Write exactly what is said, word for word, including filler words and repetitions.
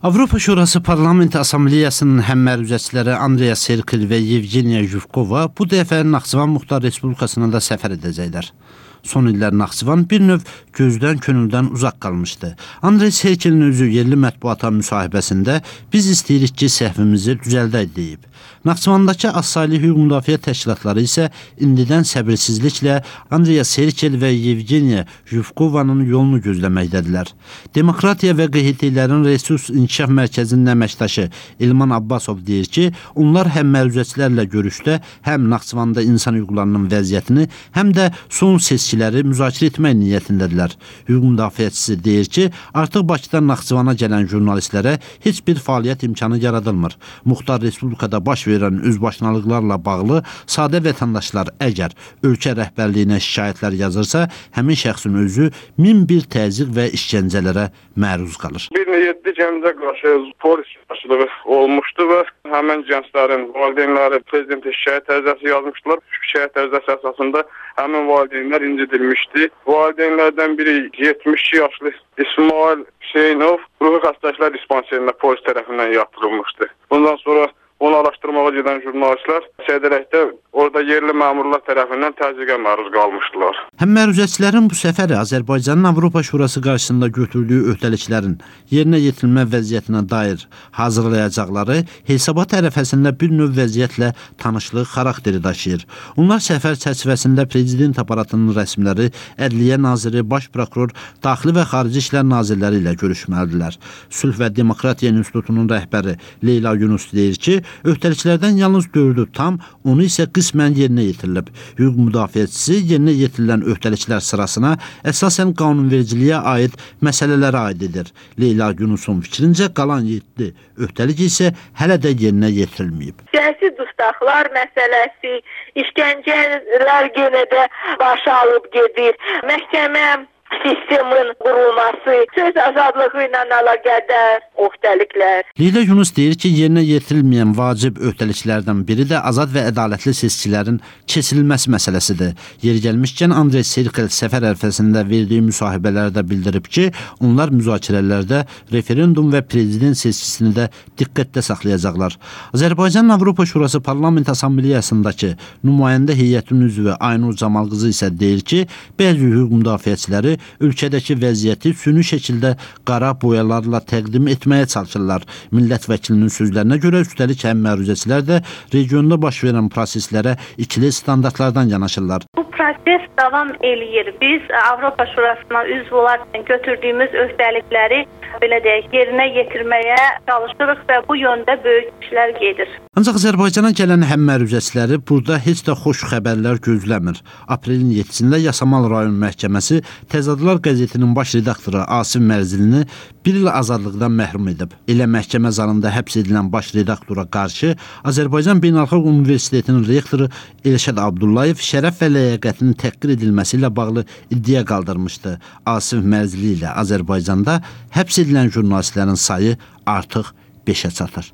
Avropa Şurası Parlament Assambleyasının həmməruzəçiləri Andrea Serkel və Yevgeniya Yuvkova bu dəfə Naxçıvan Muxtar Respublikasına da səfər edəcəklər. Son illər Naxçıvan bir növ gözdən könüldən uzaq qalmışdı. Andrea Serkelin özü yerli mətbuata müsahibəsində biz istəyirik ki, səhvimizi düzəldək deyib. Naxçıvandakı azsaylı hüquq müdafiə təşkilatları isə indidən səbirsizliklə Andrea Serkel və Yevgeniya Yuvkovanın yolunu gözləməkdədirlər. Demokratiya və Q H T-lərin Resurs İnkişaf Mərkəzinin əməkdaşı İlman Abbasov deyir ki, onlar həm məruzəçilərlə görüşdə həm Naxçıvanda insan hüquqlarının vəziyyətini, həm də son seçkiləri müzakirə etmək niyyətindədirlər. Hüquq müdafiəçisi deyir ki, artıq Bakıdan Naxçıvana gələn jurnalistlərə heç bir fəaliyyət imkanı yaradılmır. Muxtar Respublikada baş verən özbaşınalıqlarla bağlı sadə vətəndaşlar əgər ölkə rəhbərliyinə şikayətlər yazırsa, həmin şəxsin özü min bir təzyiq və işgəncələrə məruz qalır. Bir yeddi gəncə qarşı polis başlığı olmuşdu və həmin gənclərin valideynləri prezidentə şikayət ərizəsi yazmışdılar. Şikayət ərizəsi əsasında həmin valideynlər incidilmişdi. Valideynlərdən biri yetmiş iki yaşlı İsmail Hüseynov ruhi xəstəliklər dispanserində polis tərəfindən yatırılmışdı. Bundan sonra onu araşdırmağa gedən jurnalistlər sədərəkdə orada yerli məmurlar tərəfindən təzyiqə məruz qalmışdılar. Həmməruzəçilərin bu səfəri Azərbaycanın Avropa Şurası qarşısında götürdüyü öhdəliklərin yerinə yetirilmə vəziyyətinə dair hazırlayacaqları hesabat ərəfəsində bir növ vəziyyətlə tanışlıq xarakteri daşıyır. Onlar səfər çərçivəsində prezident aparatının rəsmiləri, Ədliyyə naziri, baş prokuror, daxili və xarici işlər nazirləri ilə görüşməlidirlər. Sülh və Demokratiya İnstitutunun rəhbəri Leyla Yunus deyir ki, öhdəliklərdən yalnız dördü tam, onu isə qismən yerinə yetirilib. Hüquq müdafiəçisi yerinə yetirilən öhdəliklər sırasına əsasən qanunvericiliyə aid məsələlərə aid edir. Leyla Yunusun fikrincə qalan yeddi öhdəlik isə hələ də yerinə yetirilməyib. Siyasi dustaqlar məsələsi, işgəncələr yenə də başa alıb gedir. Məhkəmə sistemin qurulması, söz azadlığı ilə əlaqədar öhdəliklər. Leyla Yunus deyir ki, yerinə yetirilməyən vacib öhdəliklərdən biri də azad və ədalətli seçkilərin keçirilməsi məsələsidir. Yeri gəlmişkən Andrea Serkel səfər ərəfəsində verdiyi müsahibələrdə bildirib ki, onlar müzakirələrdə referendum və prezident seçkisini də diqqətdə saxlayacaqlar. Azərbaycanın Avropa Şurası Parlament Assambleyasındakı nümayəndə heyətinin üzvü Aynur Camalqızı isə deyir ki, bəzi hüquq müdafiəçiləri ölkədəki vəziyyəti süni şəkildə qara boyalarla təqdim etməyə çalışırlar. Millət vəkilinin sözlərinə görə üstəlik həmməruzəçilər də regionda baş verən proseslərə ikili standartlardan yanaşırlar. Bu proses davam eləyir. Biz Avropa Şurasına üzv olarkən götürdüyümüz öhdəlikləri belə deyək, yerinə yetirməyə çalışırıq və bu yöndə böyük işlər gedir. Ancaq Azərbaycana gələn həmməruzəçiləri burada heç də xoş xəbərlər gözləmir. Aprelin yeddisində Yasamal rayon məhkəməsi Təzadlar qəzetinin baş redaktoru Asif Mərzilini bir il azadlıqdan məhrum edib. Elə məhkəmə zalında həbs edilən baş redaktora qarşı Azərbaycan Beynəlxalq Universitetinin rektoru Elşad Abdullayev şərəf və ləyaqətinin təhqir edilməsi ilə bağlı iddia qaldırmışdı. Asif Mərzili ilə Azərbaycanda həbs edilən jurnalistlərin sayı artıq beşə çatır.